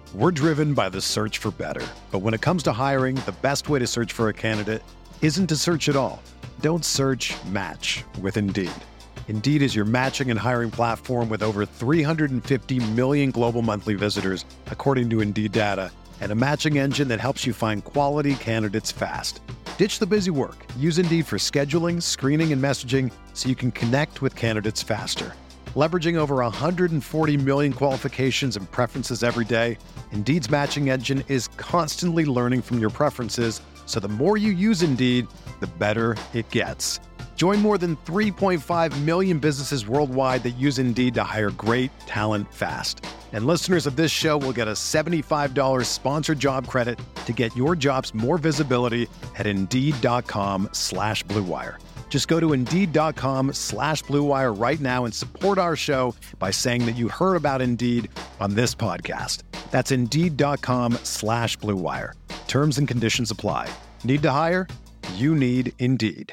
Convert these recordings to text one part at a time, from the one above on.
We're driven by the search for better. But when it comes to hiring, the best way to search for a candidate isn't to search at all. Don't search, match with Indeed. Indeed is your matching and hiring platform with over 350 million global monthly visitors, according to Indeed data, and a matching engine that helps you find quality candidates fast. Ditch the busy work. Use Indeed for scheduling, screening, and messaging so you can connect with candidates faster. Leveraging over 140 million qualifications and preferences every day, Indeed's matching engine is constantly learning from your preferences, so the more you use Indeed, the better it gets. Join more than 3.5 million businesses worldwide that use Indeed to hire great talent fast. And listeners of this show will get a $75 sponsored job credit to get your jobs more visibility at Indeed.com/Blue Wire. Just go to Indeed.com/Blue Wire right now and support our show by saying that you heard about Indeed on this podcast. That's Indeed.com/Blue Wire. Terms and conditions apply. Need to hire? You need Indeed.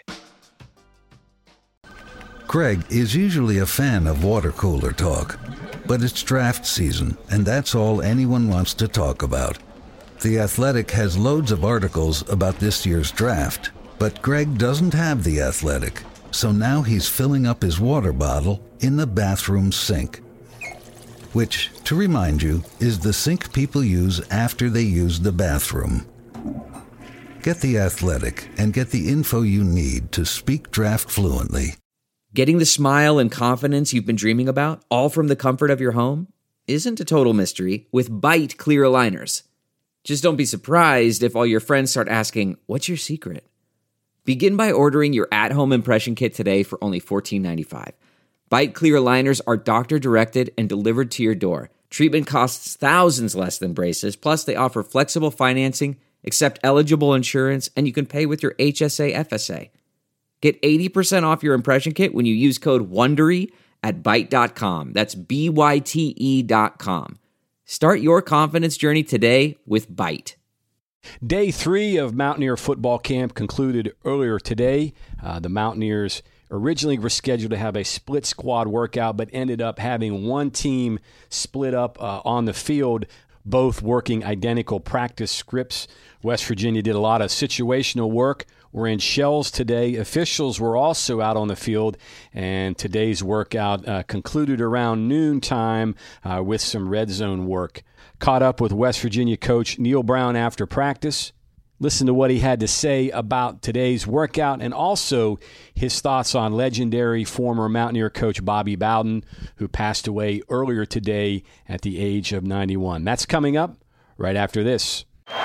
Greg is usually a fan of water cooler talk, but it's draft season, and that's all anyone wants to talk about. The Athletic has loads of articles about this year's draft, but Greg doesn't have The Athletic, so now he's filling up his water bottle in the bathroom sink. Which, to remind you, is the sink people use after they use the bathroom. Get The Athletic and get the info you need to speak draft fluently. Getting the smile and confidence you've been dreaming about, all from the comfort of your home, isn't a total mystery with Byte clear aligners. Just don't be surprised if all your friends start asking, "What's your secret?" Begin by ordering your at-home impression kit today for only $14.95. Byte clear aligners are doctor-directed and delivered to your door. Treatment costs thousands less than braces, plus they offer flexible financing, accept eligible insurance, and you can pay with your HSA FSA. Get 80% off your impression kit when you use code WONDERY at Byte.com. That's BYTE.com. Start your confidence journey today with Byte. Day 3 of Mountaineer football camp concluded earlier today. The Mountaineers originally were scheduled to have a split squad workout, but ended up having one team split up on the field, both working identical practice scripts. West Virginia did a lot of situational work. We're in shells today. Officials were also out on the field, and today's workout concluded around noontime with some red zone work. Caught up with West Virginia coach Neal Brown after practice. Listen to what he had to say about today's workout and also his thoughts on legendary former Mountaineer coach Bobby Bowden, who passed away earlier today at the age of 91. That's coming up right after this.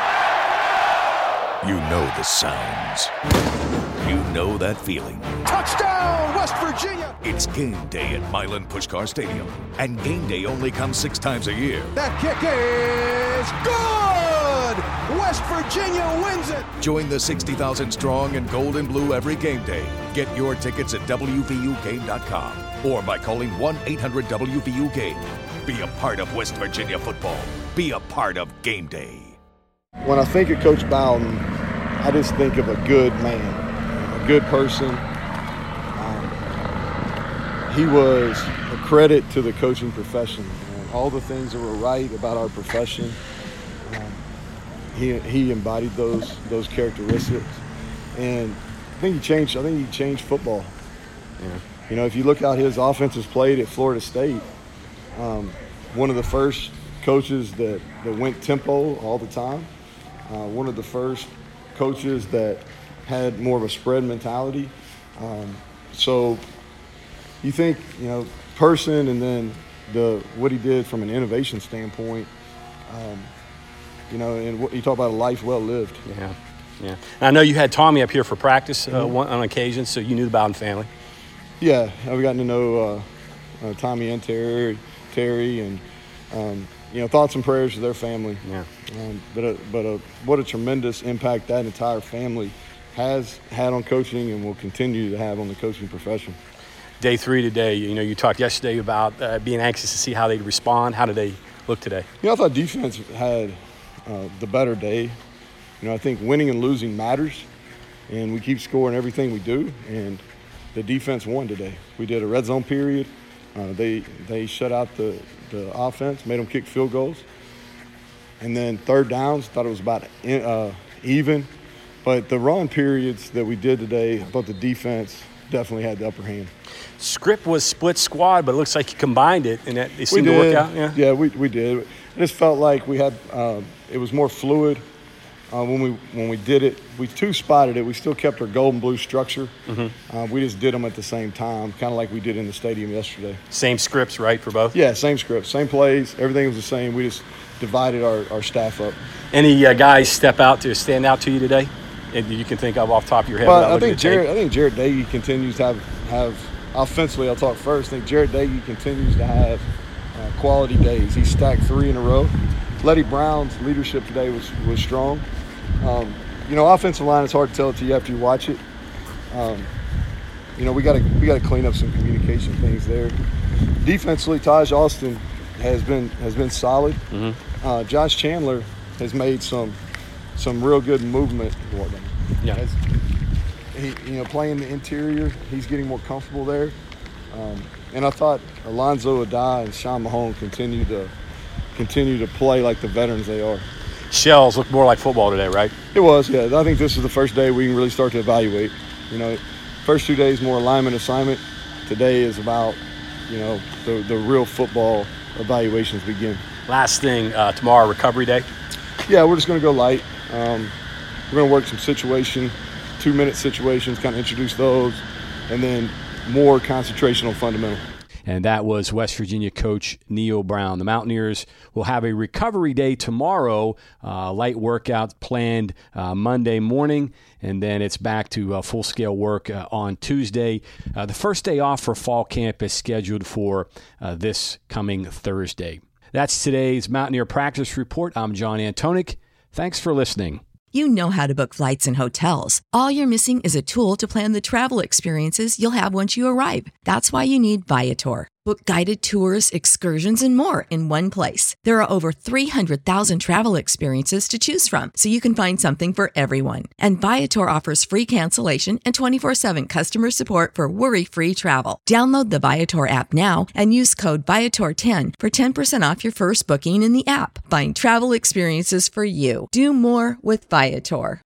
You know the sounds. You know that feeling. Touchdown, West Virginia! It's game day at Milan Puskar Stadium, and game day only comes 6 times a year. That kick is good! West Virginia wins it! Join the 60,000 strong and gold and blue every game day. Get your tickets at WVUGame.com or by calling 1-800-WVU-GAME. Be a part of West Virginia football. Be a part of game day. When I think of Coach Bowden, I just think of a good man, a good person. He was a credit to the coaching profession. All the things that were right about our profession, he embodied those characteristics. And I think he changed football. Yeah. You know, if you look out his offenses played at Florida State, one of the first coaches that went tempo all the time. One of the first coaches that had more of a spread mentality. So you think, you know, person and then what he did from an innovation standpoint, you know, and what you talk about a life well lived. Yeah. And I know you had Tommy up here for practice on occasion, so you knew the Bowden family. Yeah, I've gotten to know Tommy and Terry, and you know, thoughts and prayers to their family. Yeah. But what a tremendous impact that entire family has had on coaching and will continue to have on the coaching profession. Day 3 today, you know, you talked yesterday about being anxious to see how they'd respond. How did they look today? You know, I thought defense had the better day. You know, I think winning and losing matters, and we keep scoring everything we do, and the defense won today. We did a red zone period. They shut out the offense, made them kick field goals. And then third downs, thought it was about even. But the run periods that we did today, I thought the defense definitely had the upper hand. Script was split squad, but it looks like you combined it, and it seemed to work out. Yeah, we did. I just felt like we had it was more fluid when we did it. We two-spotted it. We still kept our gold and blue structure. We just did them at the same time, kind of like we did in the stadium yesterday. Same scripts, right, for both? Yeah, same scripts, same plays. Everything was the same. We just divided our staff up. Any guys stand out to you today? And you can think of off the top of your head. Well, I think Jarret Doege continues to have offensively. I'll talk first. I think Jarret Doege continues to have quality days. He stacked 3 in a row. Letty Brown's leadership today was strong. Offensive line is hard to tell it to you after you watch it. We got to clean up some communication things there. Defensively, Taj Austin has been solid. Josh Chandler has made some real good movement. Yeah. Playing the interior, he's getting more comfortable there. And I thought Alonzo Adai and Sean Mahone continue to play like the veterans they are. Shells look more like football today, right? It was, yeah. I think this is the first day we can really start to evaluate. First 2 days more alignment assignment. Today is about, the real football evaluations begin. Last thing, tomorrow, recovery day? Yeah, we're just going to go light. We're going to work some 2-minute situations, kind of introduce those, and then more concentration on fundamental. And that was West Virginia coach Neal Brown. The Mountaineers will have a recovery day tomorrow, light workout planned Monday morning, and then it's back to full-scale work on Tuesday. The first day off for fall camp is scheduled for this coming Thursday. That's today's Mountaineer Practice Report. I'm John Antonic. Thanks for listening. You know how to book flights and hotels. All you're missing is a tool to plan the travel experiences you'll have once you arrive. That's why you need Viator. Book guided tours, excursions, and more in one place. There are over 300,000 travel experiences to choose from, so you can find something for everyone. And Viator offers free cancellation and 24/7 customer support for worry-free travel. Download the Viator app now and use code Viator10 for 10% off your first booking in the app. Find travel experiences for you. Do more with Viator.